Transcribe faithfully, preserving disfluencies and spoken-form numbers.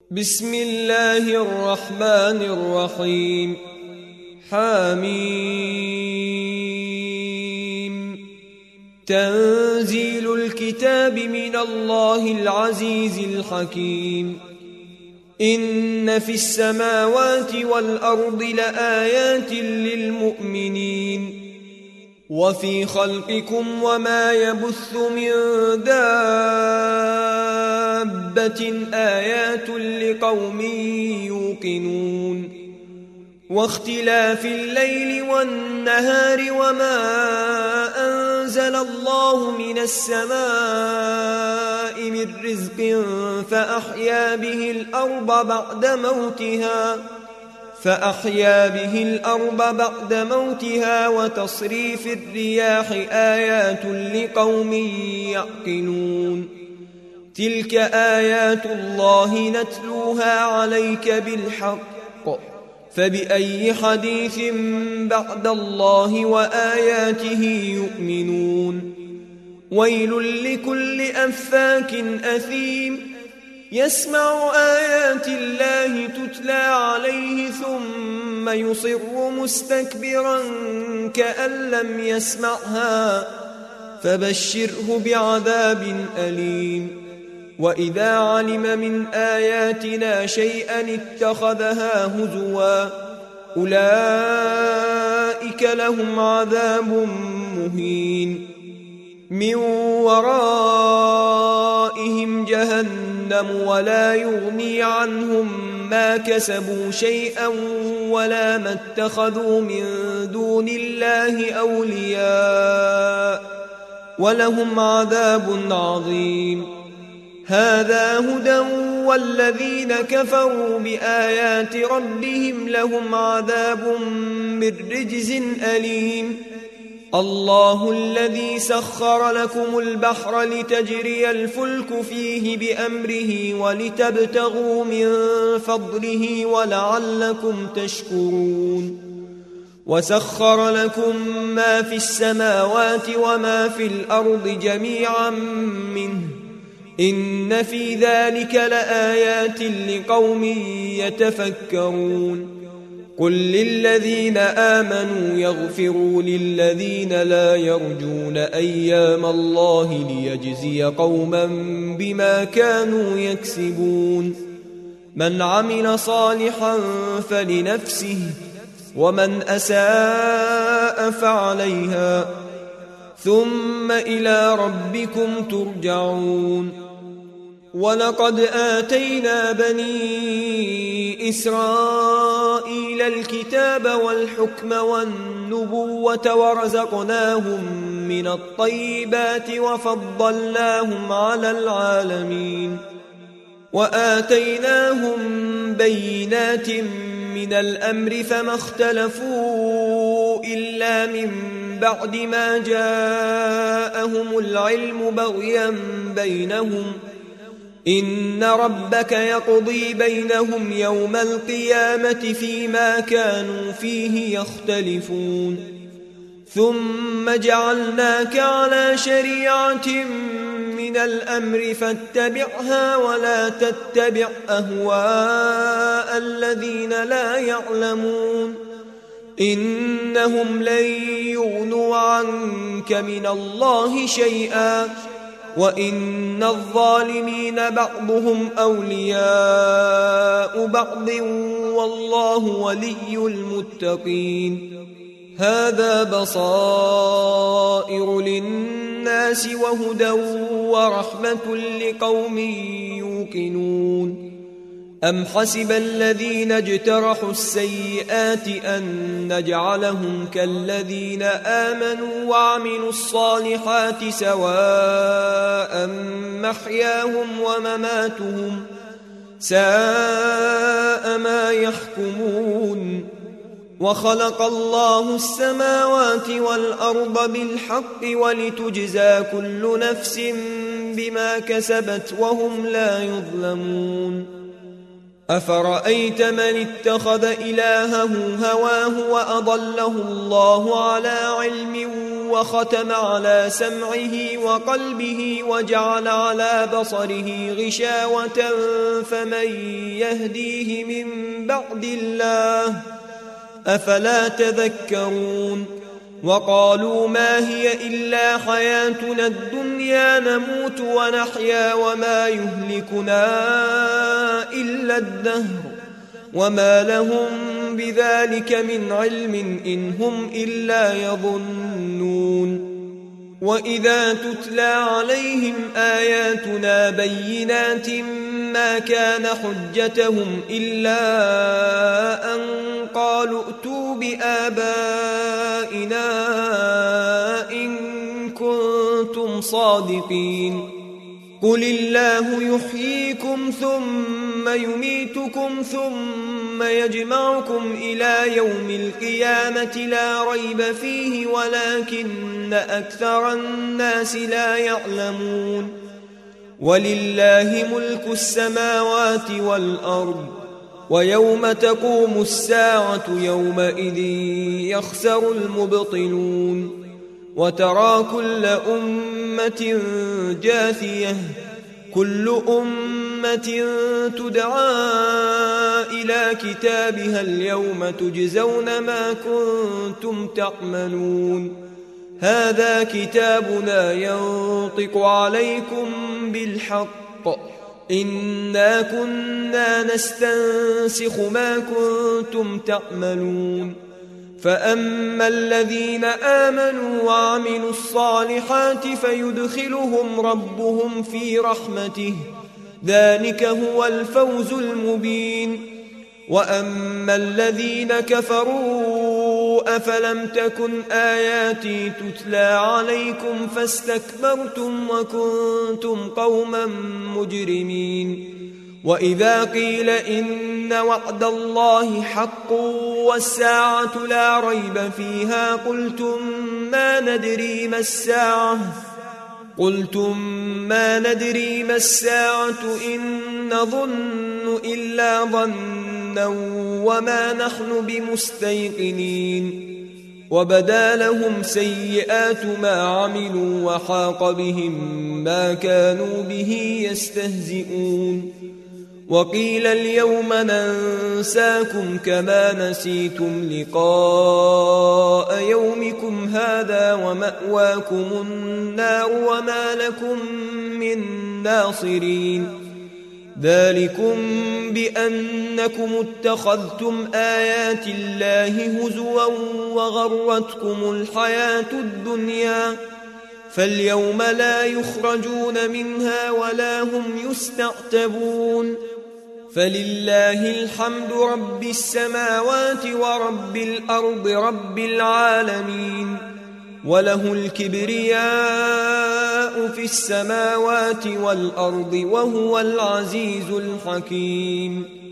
بسم الله الرحمن الرحيم. حميم. تنزيل الكتاب من الله العزيز الحكيم. إن في السماوات والأرض لآيات للمؤمنين وفي خلقكم وما يبث من دابة آيات لقوم يوقنون واختلاف الليل والنهار وما أنزل الله من السماء من رزق فأحيا به الأرض بعد موتها فأحيا به الأرض بعد موتها وتصريف الرياح آيات لقوم يعقلون تلك آيات الله نتلوها عليك بالحق فبأي حديث بعد الله وآياته يؤمنون ويل لكل أفاك أثيم يسمع آيات الله تتلى عليه ثم يصر مستكبرا كأن لم يسمعها فبشره بعذاب أليم وإذا علم من آياتنا شيئا اتخذها هزوا أولئك لهم عذاب مهين من ورائهم جهنم ولا يغني عنهم ما كسبوا شيئا ولا ما اتخذوا من دون الله أولياء ولهم عذاب عظيم هذا هدى والذين كفروا بآيات ربهم لهم عذاب من رجز أليم الله الذي سخر لكم البحر لتجري الفلك فيه بأمره ولتبتغوا من فضله ولعلكم تشكرون وسخر لكم ما في السماوات وما في الأرض جميعا منه إن في ذلك لآيات لقوم يتفكرون قل للذين آمنوا يغفروا للذين لا يرجون أيام الله ليجزي قوما بما كانوا يكسبون من عمل صالحا فلنفسه ومن أساء فعليها ثم إلى ربكم ترجعون ولقد آتينا بني إسرائيل الكتاب والحكم والنبوة ورزقناهم من الطيبات وفضلناهم على العالمين وآتيناهم بينات من الأمر فما اختلفوا إلا من بعد ما جاءهم العلم بغيا بينهم إن ربك يقضي بينهم يوم القيامة فيما كانوا فيه يختلفون ثم جعلناك على شريعة من الأمر فاتبعها ولا تتبع أهواء الذين لا يعلمون إنهم لن يغنوا عنك من الله شيئا وإن الظالمين بعضهم أولياء بعض والله ولي المتقين هذا بصائر للناس وهدى ورحمة لقوم يوقنون أم حسب الذين اجترحوا السيئات أن نجعلهم كالذين آمنوا وعملوا الصالحات سواء محياهم ومماتهم ساء ما يحكمون وخلق الله السماوات والأرض بالحق ولتجزى كل نفس بما كسبت وهم لا يظلمون أفرأيت من اتخذ إلهه هواه وأضله الله على علم وختم على سمعه وقلبه وجعل على بصره غشاوة فمن يهديه من بعد الله أفلا تذكرون وقالوا ما هي إلا حياتنا الدنيا نموت ونحيا وما يهلكنا إلا الدهر وما لهم بذلك من علم إن هم إلا يظنون وإذا تتلى عليهم آياتنا بينات ما كان حجتهم إلا أن قالوا ائتوا بآبائنا إن كنتم صادقين قل الله يحييكم ثم يميتكم ثم يجمعكم إلى يوم القيامة لا ريب فيه ولكن أكثر الناس لا يعلمون ولله ملك السماوات والأرض ويوم تقوم الساعة يومئذ يخسر المبطلون وترى كل أمة جاثية كل أمة تدعى إلى كتابها اليوم تجزون ما كنتم تعملون هذا كتابنا ينطق عليكم بالحق إنا كنا نستنسخ ما كنتم تعملون فأما الذين آمنوا وعملوا الصالحات فيدخلهم ربهم في رحمته ذلك هو الفوز المبين وأما الذين كفروا أفلم تكن آياتي تتلى عليكم فاستكبرتم وكنتم قوما مجرمين وإذا قيل إن وعد الله حق والساعة لا ريب فيها قلتم ما ندري ما الساعة قلتم ما ندري ما الساعة إن نظن إلا ظنا وما نحن بمستيقنين وبدا لهم سيئات ما عملوا وحاق بهم ما كانوا به يستهزئون وقيل اليوم ننساكم كما نسيتم لقاء يومكم هذا ومأواكم النار وما لكم من ناصرين ذلكم بأنكم اتخذتم آيات الله هزوا وغرتكم الحياة الدنيا فاليوم لا يخرجون منها ولا هم يستعتبون فلله الحمد رب السماوات ورب الأرض رب العالمين وله الكبرياء في السماوات والأرض وهو العزيز الحكيم